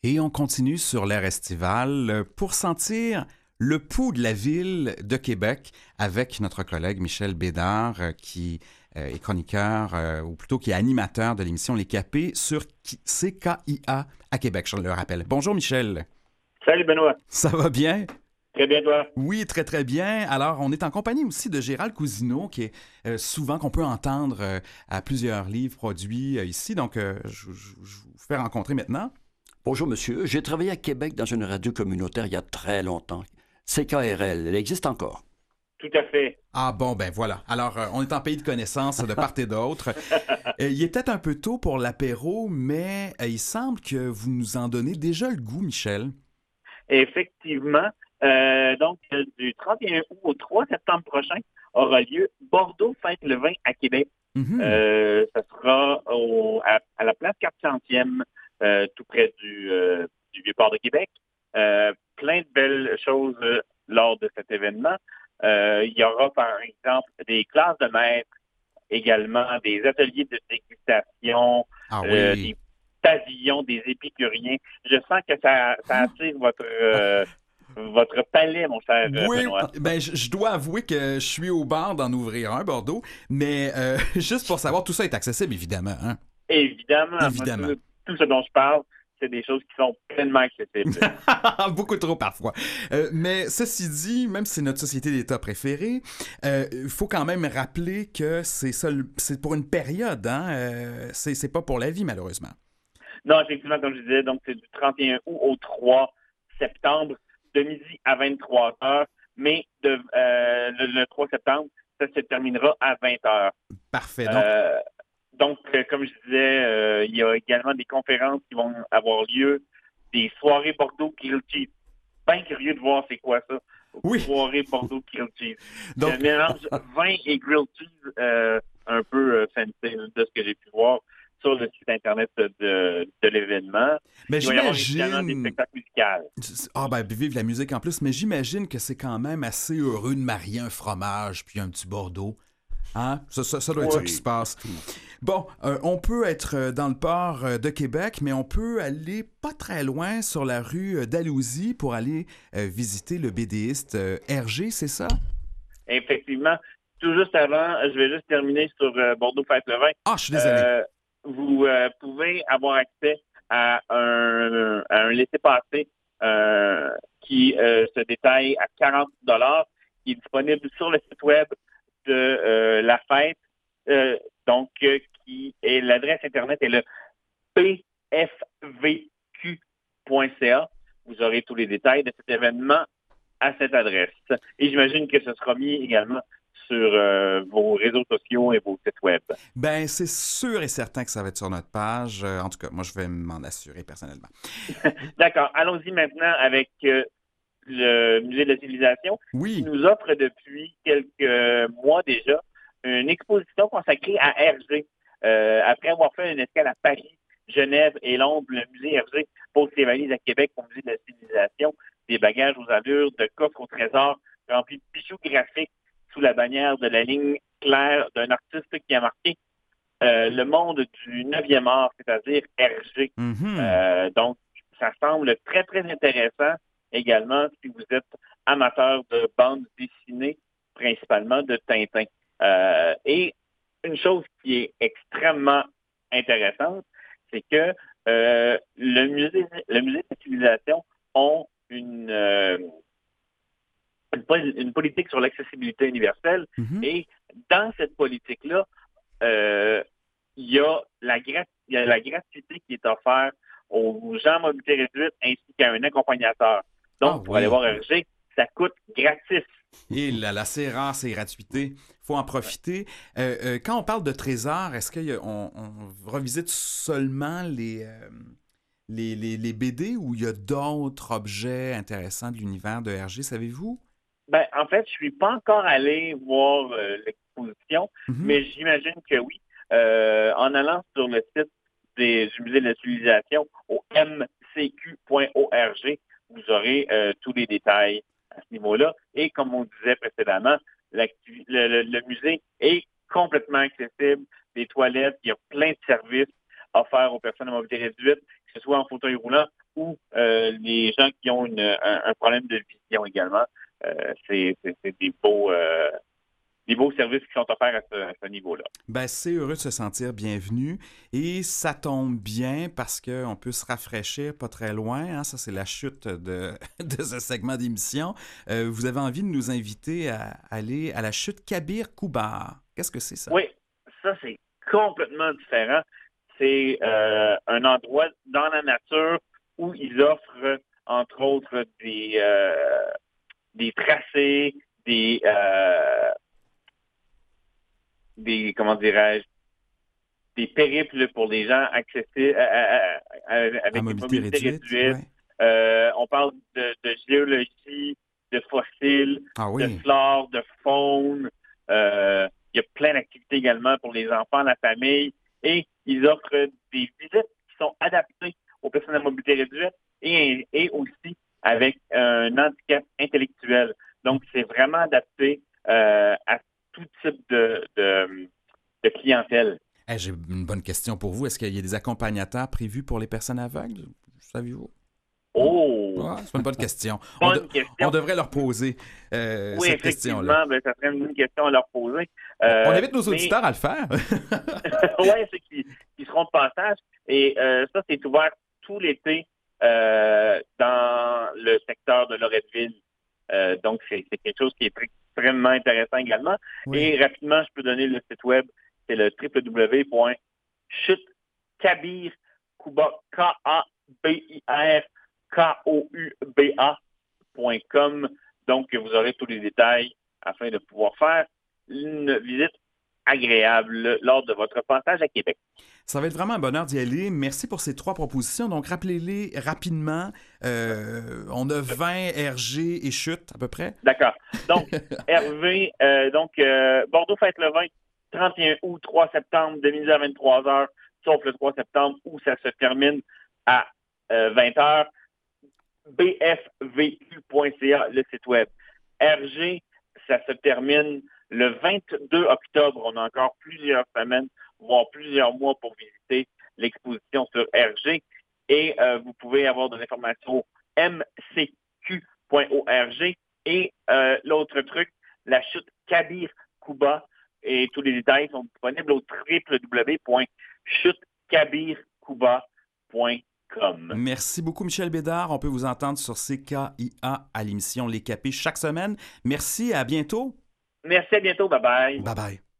Et on continue sur l'air estival pour sentir le pouls de la ville de Québec avec notre collègue Michel Bédard qui est chroniqueur ou plutôt qui est animateur de l'émission Les Capés sur CKIA à Québec, je le rappelle. Bonjour Michel. Salut Benoît. Ça va bien? Très bien toi. Oui, très très bien. Alors, on est en compagnie aussi de Gérald Cousineau, qui est souvent qu'on peut entendre à plusieurs livres produits ici. Donc, je vous fais rencontrer maintenant. Bonjour, monsieur. J'ai travaillé à Québec dans une radio communautaire il y a très longtemps. CKRL, elle existe encore. Tout à fait. Ah bon, ben voilà. Alors, on est en pays de connaissances de part et d'autre. Il est peut-être un peu tôt pour l'apéro, mais il semble que vous nous en donnez déjà le goût, Michel. Effectivement. Donc, du 31 août au 3 septembre prochain aura lieu Bordeaux fête le vin à Québec. Mhm. Ça sera à la place 400e, tout près du Vieux-Port de Québec. Plein de belles choses lors de cet événement. Il y aura, par exemple, des classes de maîtres, également des ateliers de dégustation, Ah oui. des pavillons, des épicuriens. Je sens que ça attire votre palais, mon cher Oui, Benoît. ben je dois avouer que je suis au bar d'en ouvrir un, Bordeaux, mais juste pour savoir, tout ça est accessible, évidemment, hein? Évidemment, moi, Évidemment. tout ce dont je parle, c'est des choses qui sont pleinement accessibles. Beaucoup trop parfois. Mais ceci dit, même si c'est notre société d'État préférée, il faut quand même rappeler que c'est ça, c'est pour une période, hein? C'est pas pour la vie, malheureusement. Non, effectivement, comme je disais, donc c'est du 31 août au 3 septembre, de midi à 23 heures, mais le 3 septembre, ça se terminera à 20 heures. Parfait. Donc, Euh, donc, comme je disais, il y a également des conférences qui vont avoir lieu, des soirées Bordeaux Grilled Cheese. Bien curieux de voir c'est quoi ça, oui. soirée Bordeaux Grilled Cheese. C'est Donc, un mélange vin et grilled cheese un peu fancy de ce que j'ai pu voir sur le site Internet de l'événement. mais Il va y avoir évidemment des j'imagine. spectacles musicaux. Ah, ben, vive la musique en plus, mais j'imagine que c'est quand même assez heureux de marier un fromage puis un petit Bordeaux. Hein? Ça doit être ça qui se Oui. passe. Bon, on peut être dans le port de Québec, mais on peut aller pas très loin sur la rue d'Alousie pour aller visiter le BDiste Hergé, c'est ça? Effectivement. Tout juste avant, je vais juste terminer sur Bordeaux Fête le vin. Ah, je suis désolé. Vous pouvez avoir accès à un laissez-passer qui se détaille à 40 qui est disponible sur le site web de la fête. Qui est l'adresse Internet est le pfvq.ca. Vous aurez tous les détails de cet événement à cette adresse. Et j'imagine que ce sera mis également sur vos réseaux sociaux et vos sites web. Ben, c'est sûr et certain que ça va être sur notre page. En tout cas, moi, je vais m'en assurer personnellement. D'accord. Allons-y maintenant avec le Musée de la Civilisation qui Oui. nous offre depuis quelques mois déjà une exposition consacrée à Hergé. Après avoir fait une escale à Paris, Genève et Londres, le musée Hergé pose ses valises à Québec au Musée de la Civilisation, des bagages aux allures, de coffres au trésor remplis de bijoux graphiques sous la bannière de la ligne claire d'un artiste qui a marqué le monde du 9e art, c'est-à-dire Hergé. Mhm. Donc, ça semble très, très intéressant également si vous êtes amateur de bande dessinée, principalement de Tintin. Et une chose qui est extrêmement intéressante, c'est que le musée de la civilisation ont une politique sur l'accessibilité universelle Mhm. et dans cette politique-là, euh, il y a la gratuité qui est offerte aux gens à mobilité réduite ainsi qu'à un accompagnateur. Ah Donc, pour aller oui. voir RG, ça coûte gratis. Et là, c'est rare, c'est gratuité. Faut en profiter. Quand on parle de trésors, est-ce qu'on revisite seulement les BD ou il y a d'autres objets intéressants de l'univers de Hergé, savez-vous? Ben, en fait, je suis pas encore allé voir l'exposition, Mhm. mais j'imagine que oui. En allant sur le site du Musée de la civilisation au mcq.org, vous aurez tous les détails à ce niveau-là. Et comme on disait précédemment, le musée est complètement accessible. Des toilettes, il y a plein de services offerts aux personnes à mobilité réduite, que ce soit en fauteuil roulant ou les gens qui ont un problème de vision également. C'est des beaux services qui sont offerts à ce niveau-là. Ben, c'est heureux de se sentir bienvenu et ça tombe bien parce qu'on peut se rafraîchir pas très loin. Hein? Ça, c'est la chute de ce segment d'émission. Vous avez envie de nous inviter à aller à la chute Kabir-Koubar. Qu'est-ce que c'est ça? Oui, ça, c'est complètement différent. C'est un endroit dans la nature où ils offrent, entre autres, des tracés, comment dirais-je, des périples pour les gens accessibles avec une mobilité réduite. Ouais. On parle de géologie, de fossiles, de flore, de faune. Il y a plein d'activités également pour les enfants, la famille. Et ils offrent des visites qui sont adaptées aux personnes à mobilité réduite et aussi avec un handicap intellectuel. Donc, c'est vraiment adapté à tout type de clientèle. J'ai une bonne question pour vous. Est-ce qu'il y a des accompagnateurs prévus pour les personnes aveugles? Saviez-vous? Oh! C'est une bonne question. question. On devrait leur poser cette question-là. Oui, ça serait une bonne question à leur poser. On invite nos auditeurs à le faire. Oui, ceux qui seront de passage. Et ça, c'est ouvert tout l'été dans le secteur de Loretteville. Donc, c'est quelque chose qui est extrêmement intéressant également. Oui. Et rapidement, je peux donner le site web. C'est le www.chutkabirkouba.com. Donc, vous aurez tous les détails afin de pouvoir faire une visite agréable lors de votre passage à Québec. Ça va être vraiment un bonheur d'y aller. Merci pour ces 3 propositions. Donc, rappelez-les rapidement. On a 20 RG et chute à peu près. D'accord. Donc, RV, Bordeaux fête le 20, 31 août, 3 septembre, de midi à 23 heures, sauf le 3 septembre où ça se termine à 20 heures. bfvq.ca, le site web. RG, ça se termine le 22 octobre. On a encore plusieurs semaines, voire plusieurs mois pour visiter l'exposition sur RG. Et vous pouvez avoir de l'information au mcq.org. Et l'autre truc, la chute Kabir-Kouba. Et tous les détails sont disponibles au www.chutkabirkouba.com. Merci beaucoup, Michel Bédard. On peut vous entendre sur CKIA à l'émission Les Capés chaque semaine. Merci, à bientôt. Merci, à bientôt. Bye-bye. Bye-bye.